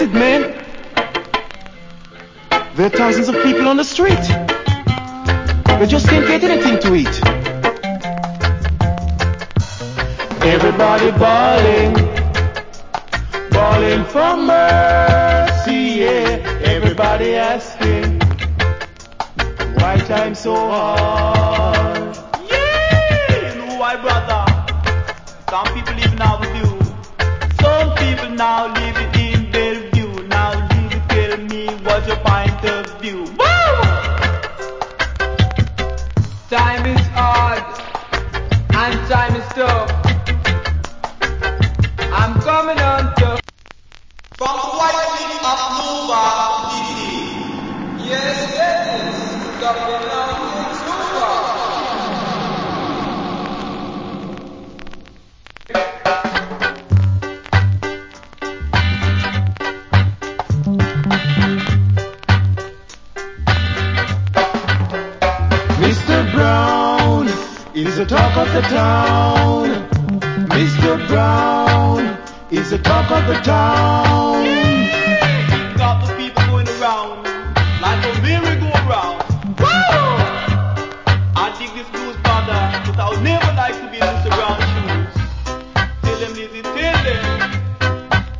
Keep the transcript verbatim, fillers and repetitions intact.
affected, man. There are thousands of people on the street. They just can't get anything to eat. Everybody bawling, bawling for mercy, yeah. Everybody asking, why time so hard? Yeah, you know why, brother? Some people live now with you. Some people now live in Bellevue. Now you tell me what's your point of view. Woo! Time is hard and time is tough. I'm coming on to from the white city of Nova City. Yes, yes, coming on to Nova. Mister Brown is the talk of the town. Mister Brown is the talk of the town.